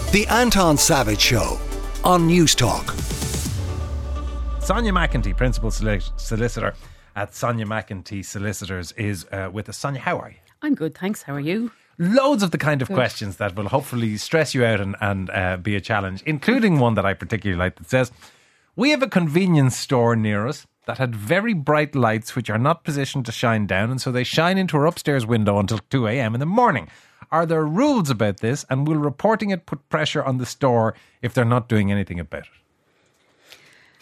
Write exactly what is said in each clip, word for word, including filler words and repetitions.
The Anton Savage Show on News Talk. Sonia McEntee, Principal Solicitor at Sonia McEntee Solicitors, is uh, with us. Sonia, how are you? I'm good, thanks. How are you? Loads of the kind of Good. questions that will hopefully stress you out and, and uh, be a challenge, including one that I particularly like that says, we have a convenience store near us that had very bright lights which are not positioned to shine down, and so they shine into our upstairs window until two a.m. in the morning. Are there rules about this, and will reporting it put pressure on the store if they're not doing anything about it?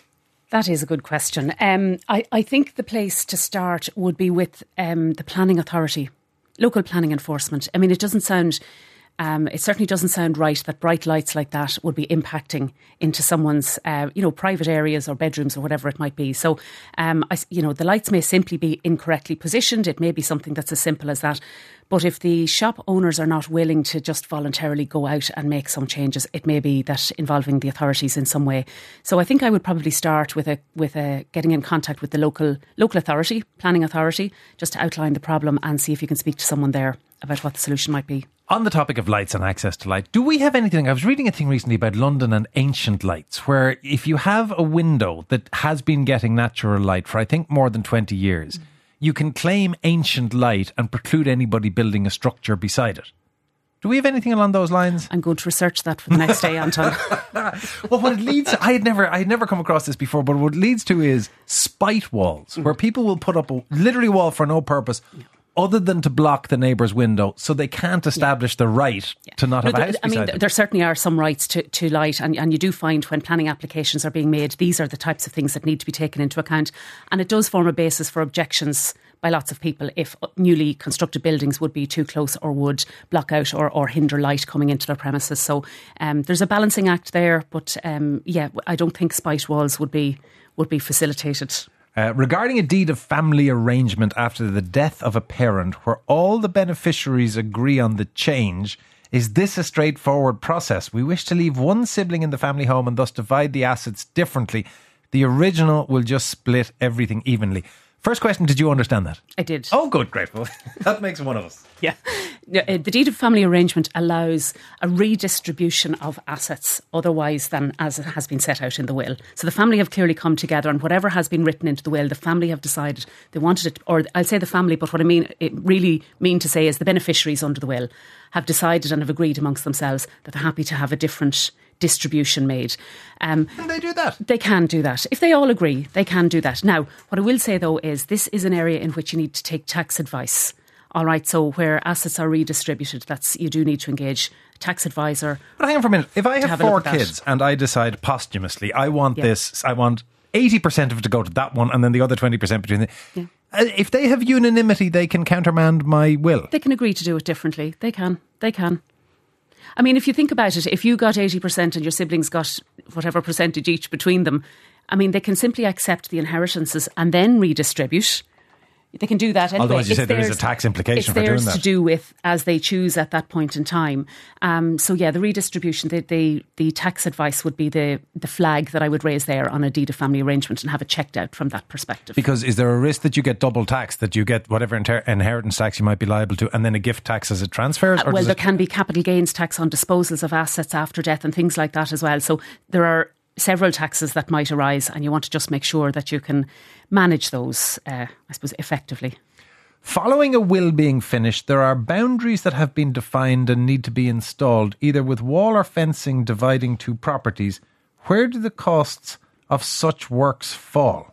That is a good question. Um, I, I think the place to start would be with um, the planning authority, local planning enforcement. I mean, it doesn't sound... Um, it certainly doesn't sound right that bright lights like that would be impacting into someone's, uh, you know, private areas or bedrooms or whatever it might be. So, um, I, you know, the lights may simply be incorrectly positioned. It may be something that's as simple as that. But if the shop owners are not willing to just voluntarily go out and make some changes, it may be that involving the authorities in some way. So I think I would probably start with a with a getting in contact with the local local authority, planning authority, just to outline the problem and see if you can speak to someone there about what the solution might be. On the topic of lights and access to light, do we have anything? I was reading a thing recently about London and ancient lights, where if you have a window that has been getting natural light for, I think, more than twenty years, mm. you can claim ancient light and preclude anybody building a structure beside it. Do we have anything along those lines? I'm going to research that for the next day, Anton. Well, what it leads to, I had never, I had never come across this before, but what it leads to is spite walls, mm. where people will put up a literally wall for no purpose, yeah. other than to block the neighbour's window, so they can't establish yeah. the right yeah. to not no, have a house I mean, them. There certainly are some rights to, to light, and, and you do find when planning applications are being made, these are the types of things that need to be taken into account. And it does form a basis for objections by lots of people if newly constructed buildings would be too close or would block out or, or hinder light coming into their premises. So um, there's a balancing act there, but um, yeah, I don't think spite walls would be would be facilitated. Uh, regarding a deed of family arrangement after the death of a parent where all the beneficiaries agree on the change, is this a straightforward process? We wish to leave one sibling in the family home and thus divide the assets differently. The original will just split everything evenly. First question, did you understand that? I did. Oh, good, great. Well, that makes one of us. Yeah. The deed of family arrangement allows a redistribution of assets otherwise than as it has been set out in the will. So the family have clearly come together, and whatever has been written into the will, the family have decided they wanted it, or I'll say the family, but what I mean, it really mean to say is the beneficiaries under the will have decided and have agreed amongst themselves that they're happy to have a different distribution made. Um, can they do that? They can do that. If they all agree, they can do that. Now, what I will say though is this is an area in which you need to take tax advice. All right, so where assets are redistributed, that's you do need to engage a tax advisor. But hang on for a minute. If I have, have four kids and I decide posthumously, I want yeah. this, I want eighty percent of it to go to that one and then the other twenty percent between the... Yeah. Uh, if they have unanimity, they can countermand my will. They can agree to do it differently. They can. They can. I mean, if you think about it, if you got eighty percent and your siblings got whatever percentage each between them, I mean, they can simply accept the inheritances and then redistribute. They can do that anyway. Although, as you it's said, there theirs, is a tax implication for doing that. It's theirs that. to do with as they choose at that point in time. Um, so, yeah, the redistribution, the, the, the tax advice would be the, the flag that I would raise there on a deed of family arrangement and have it checked out from that perspective. Because is there a risk that you get double tax, that you get whatever inter- inheritance tax you might be liable to and then a gift tax as it transfers? Uh, well, there it... can be capital gains tax on disposals of assets after death and things like that as well. So there are several taxes that might arise and you want to just make sure that you can manage those, uh, I suppose, effectively. Following a will being finished, there are boundaries that have been defined and need to be installed, either with wall or fencing dividing two properties. Where do the costs of such works fall?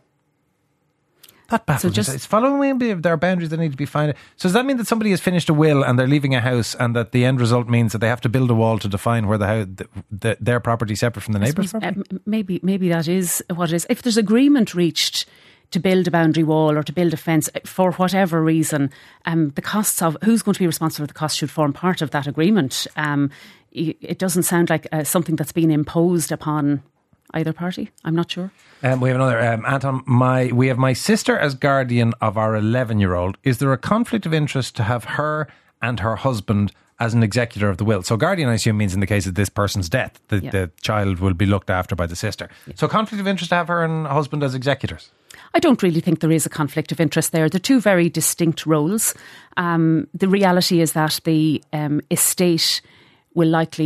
That baffles so me. just, It's following there are boundaries that need to be defined. So does that mean that somebody has finished a will and they're leaving a house, and that the end result means that they have to build a wall to define where the house, the, the, their property is separate from the neighbour's property? Uh, maybe, maybe that is what it is. If there's agreement reached to build a boundary wall or to build a fence for whatever reason, um, the costs of who's going to be responsible for the cost should form part of that agreement. Um, it doesn't sound like uh, something that's been imposed upon either party. I'm not sure. Um, we have another. Um, Anton, my, we have my sister as guardian of our eleven-year-old. Is there a conflict of interest to have her and her husband as an executor of the will? So guardian, I assume, means in the case of this person's death, the, yeah. the child will be looked after by the sister. Yeah. So conflict of interest to have her and husband as executors? I don't really think there is a conflict of interest there. They're two very distinct roles. Um, the reality is that the um, estate will likely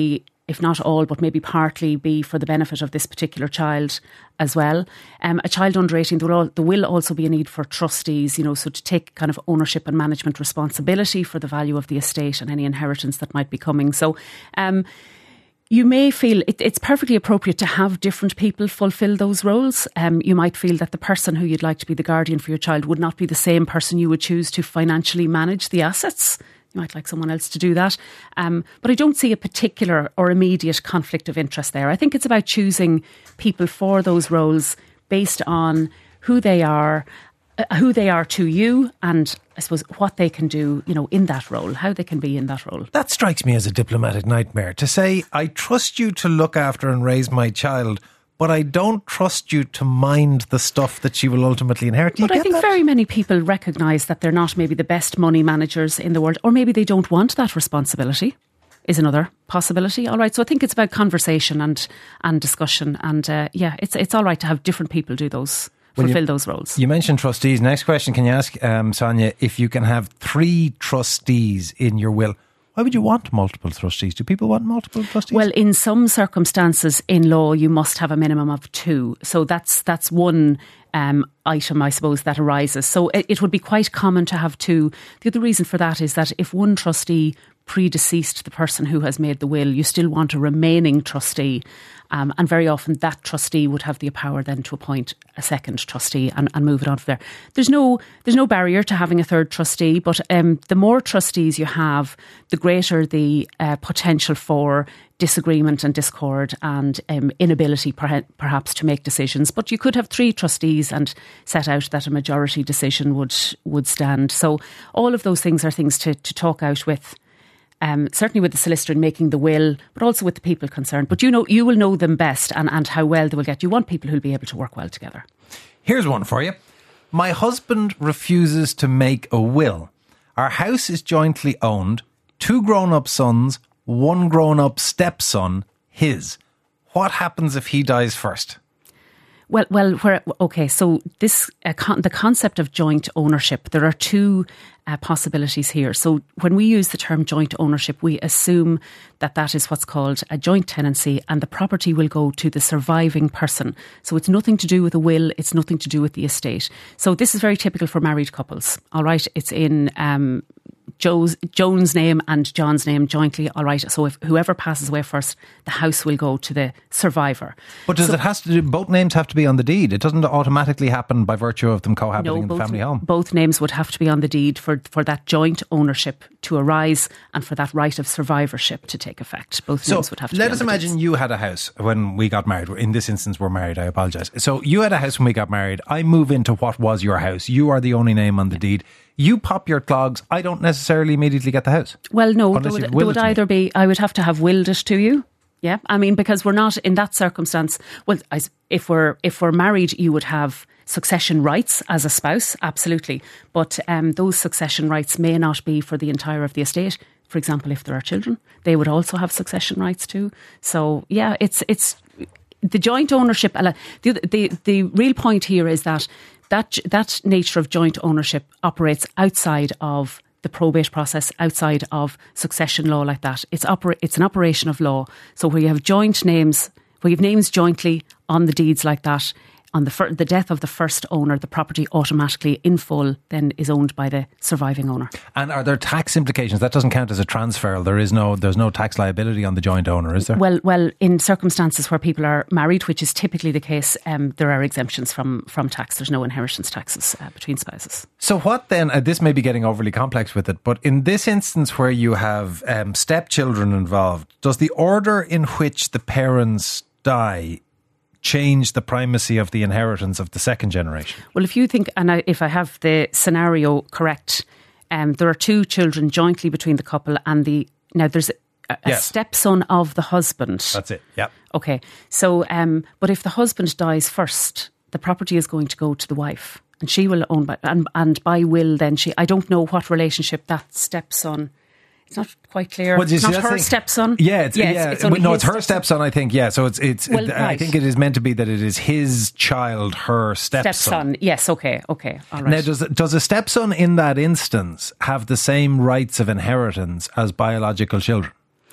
if not all, but maybe partly be for the benefit of this particular child as well. Um, a child under eighteen, there will, there will also be a need for trustees, you know, so to take kind of ownership and management responsibility for the value of the estate and any inheritance that might be coming. So, um, you may feel it, it's perfectly appropriate to have different people fulfil those roles. Um, you might feel that the person who you'd like to be the guardian for your child would not be the same person you would choose to financially manage the assets. You might like someone else to do that. Um, but I don't see a particular or immediate conflict of interest there. I think it's about choosing people for those roles based on who they are, uh, who they are to you, and I suppose what they can do, you know, in that role, how they can be in that role. That strikes me as a diplomatic nightmare. To say, I trust you to look after and raise my child, but I don't trust you to mind the stuff that she will ultimately inherit. Do you but get I think that? very many people recognise that they're not maybe the best money managers in the world, or maybe they don't want that responsibility, is another possibility. All right, so I think it's about conversation and and discussion, and uh, yeah, it's it's all right to have different people do those, Well, fulfil you, those roles. You mentioned trustees. Next question, can you ask, um, Sonia, if you can have three trustees in your will, why would you want multiple trustees? Do people want multiple trustees? Well, in some circumstances in law, you must have a minimum of two. So that's that's one um, item, I suppose, that arises. So it, it would be quite common to have two. The other reason for that is that if one trustee predeceased the person who has made the will, you still want a remaining trustee. Um, and very often that trustee would have the power then to appoint a second trustee and, and move it on from there. There's no there's no barrier to having a third trustee, but um, the more trustees you have, the greater the uh, potential for disagreement and discord and um, inability per- perhaps to make decisions. But you could have three trustees and set out that a majority decision would would stand. So all of those things are things to, to talk out with. Um, certainly with the solicitor in making the will, but also with the people concerned. But you know, you will know them best and, and how well they will get. You want people who'll be able to work well together. Here's one for you. My husband refuses to make a will. Our house is jointly owned. Two grown-up sons, one grown-up stepson, his. What happens if he dies first? Well, well, where, okay, so this uh, con- the concept of joint ownership, there are two uh, possibilities here. So when we use the term joint ownership, we assume that that is what's called a joint tenancy and the property will go to the surviving person. So it's nothing to do with a will, it's nothing to do with the estate. So this is very typical for married couples, all right? It's in Um, Joe's, Joan's name and John's name jointly, all right. So if whoever passes away first, the house will go to the survivor. But does so, it has to do, both names have to be on the deed? It doesn't automatically happen by virtue of them cohabiting no, in both, the family home? Both names would have to be on the deed for, for that joint ownership to arise and for that right of survivorship to take effect. Both so names would have to be let on us the imagine deeds. You had a house when we got married. In this instance, we're married. I apologise. So you had a house when we got married. I move into what was your house. You are the only name on the deed. You pop your clogs. I don't necessarily immediately get the house. Well, no, Unless there would, you've there willed would it to me. either be, I would have to have willed it to you. Yeah, I mean, because we're not in that circumstance. Well, I, if we're if we're married, you would have succession rights as a spouse, absolutely. But um, those succession rights may not be for the entire of the estate. For example, if there are children, they would also have succession rights too. So, yeah, it's it's the joint ownership. The the the real point here is that that that nature of joint ownership operates outside of the probate process, outside of succession law like that. It's opera- it's an operation of law. So where you have joint names, where you have names jointly on the deeds like that, on the fir- the death of the first owner, the property automatically in full then is owned by the surviving owner. And are there tax implications? That doesn't count as a transfer. There is no, there's no tax liability on the joint owner, is there? Well, well, in circumstances where people are married, which is typically the case, um, there are exemptions from from tax. There's no inheritance taxes uh, between spouses. So what then, uh, this may be getting overly complex with it, but in this instance where you have um, stepchildren involved, does the order in which the parents die change the primacy of the inheritance of the second generation? Well, if you think, and I, if I have the scenario correct, um, there are two children jointly between the couple and the, now there's a, a Yes. stepson of the husband. That's it, yeah. Okay, so, um, but if the husband dies first, the property is going to go to the wife and she will own by, and, and by will then she, I don't know what relationship that stepson, it's not quite clear. Well, you it's see, not that's her the- stepson. Yeah, it's, Yes, yeah. it's only no, his it's her stepson, I think. Yeah, so it's it's. Well, it, I right. think it is meant to be that it is his child, her stepson. Stepson, yes, okay, okay, all right. Now, does does a stepson in that instance have the same rights of inheritance as biological children?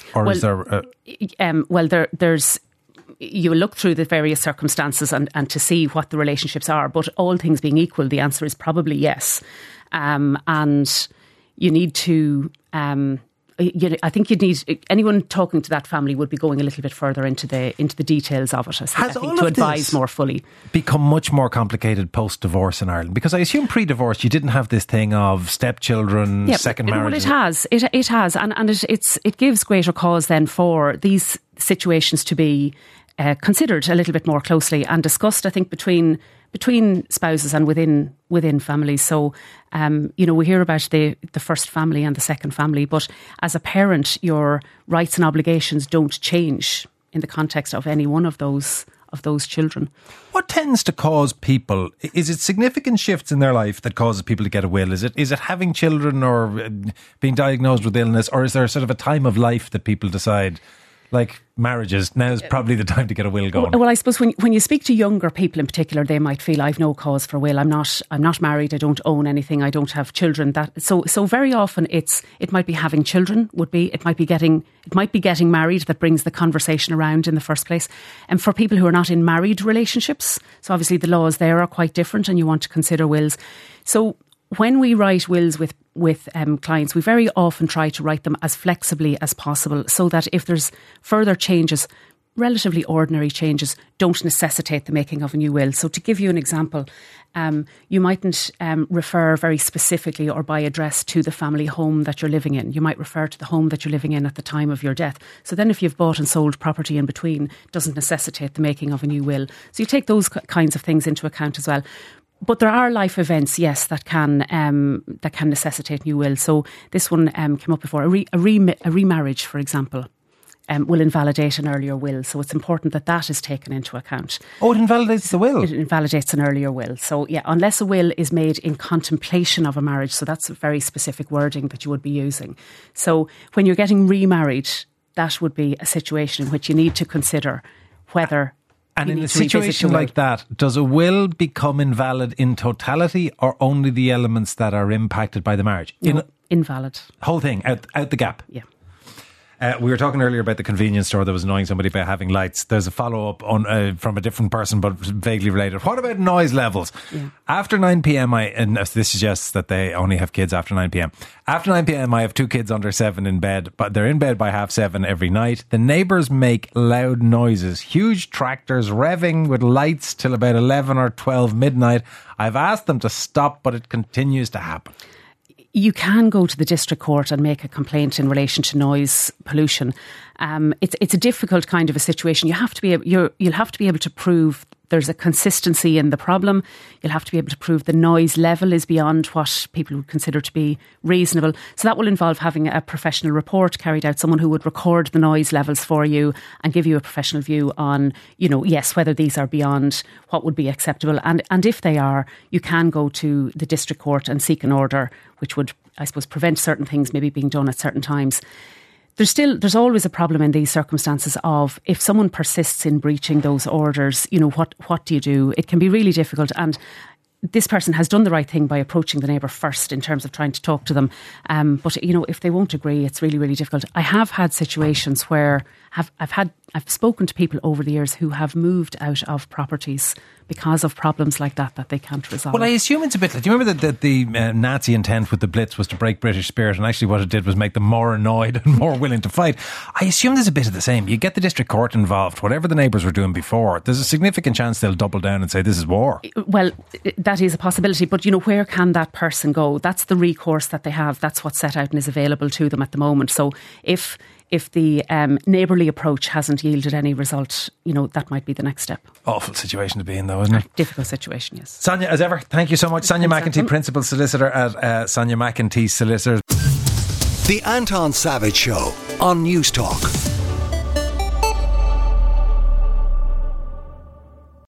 Or well, is there... A- um, well, there, there's... You look through the various circumstances and, and to see what the relationships are. But all things being equal, the answer is probably yes. Um, and you need to... Um, You, I think you'd need anyone talking to that family would be going a little bit further into the into the details of it. I think, Has I think all to of advise this more fully. Become much more complicated post divorce in Ireland? Because I assume pre divorce you didn't have this thing of stepchildren, yeah, second well, marriage. it has. It it has, and and it it's it gives greater cause then for these situations to be uh, considered a little bit more closely and discussed. I think between. between spouses and within within families. So, um, you know, we hear about the, the first family and the second family, but as a parent, your rights and obligations don't change in the context of any one of those of those children. What tends to cause people, is it significant shifts in their life that causes people to get a will? Is it is it having children or being diagnosed with illness, or is there sort of a time of life that people decide, like marriages, now is probably the time to get a will going? Well, I suppose when when you speak to younger people in particular, they might feel I've no cause for a will. I'm not I'm not married. I don't own anything. I don't have children. That so so very often it's it might be having children would be it might be getting it might be getting married that brings the conversation around in the first place. And for people who are not in married relationships, so obviously the laws there are quite different, and you want to consider wills. So when we write wills with with um, clients, we very often try to write them as flexibly as possible so that if there's further changes, relatively ordinary changes, don't necessitate the making of a new will. So to give you an example, um, you mightn't um, refer very specifically or by address to the family home that you're living in. You might refer to the home that you're living in at the time of your death. So then if you've bought and sold property in between, it doesn't necessitate the making of a new will. So you take those kinds of things into account as well. But there are life events, yes, that can um, that can necessitate new will. So this one um, came up before. A, re, a, re, a remarriage, for example, um, will invalidate an earlier will. So it's important that that is taken into account. Oh, it invalidates the will? It invalidates an earlier will. So yeah, unless a will is made in contemplation of a marriage. So that's a very specific wording that you would be using. So when you're getting remarried, that would be a situation in which you need to consider whether... And in a situation like that, does a will become invalid in totality or only the elements that are impacted by the marriage? No, in, invalid. Whole thing, out, out the gap? Yeah. Uh, we were talking earlier about the convenience store that was annoying somebody by having lights. There's a follow-up on uh, from a different person, but vaguely related. What about noise levels? Yeah. After nine p.m, I, and this suggests that they only have kids after nine p.m. After nine p.m, I have two kids under seven in bed, but they're in bed by half seven every night. The neighbours make loud noises, huge tractors revving with lights till about eleven or twelve midnight. I've asked them to stop, but it continues to happen. You can go to the district court and make a complaint in relation to noise pollution. Um, it's it's a difficult kind of a situation. You have to be you're, you'll have to be able to prove there's a consistency in the problem. You'll have to be able to prove the noise level is beyond what people would consider to be reasonable. So that will involve having a professional report carried out, someone who would record the noise levels for you and give you a professional view on, you know, yes, whether these are beyond what would be acceptable. And, and if they are, you can go to the district court and seek an order which would, I suppose, prevent certain things maybe being done at certain times. There's still, there's always a problem in these circumstances of if someone persists in breaching those orders, you know, what, what do you do? It can be really difficult. And this person has done the right thing by approaching the neighbour first in terms of trying to talk to them. Um, but, you know, if they won't agree, it's really, really difficult. I have had situations where have, I've had, I've spoken to people over the years who have moved out of properties because of problems like that that they can't resolve. Well, I assume it's a bit like, do you remember that the, the uh, Nazi intent with the Blitz was to break British spirit, and actually what it did was make them more annoyed and more willing to fight? I assume there's a bit of the same. You get the district court involved, whatever the neighbours were doing before, there's a significant chance they'll double down and say this is war. Well, that is a possibility, but you know, where can that person go? That's the recourse that they have. That's what's set out and is available to them at the moment. So if If the um, neighbourly approach hasn't yielded any result, you know, that might be the next step. Awful situation to be in, though, isn't it? Difficult situation, yes. Sonia, as ever, thank you so much. Sonia McEntee, Principal Solicitor at uh, Sonia McEntee Solicitors. The Anton Savage Show on News Talk.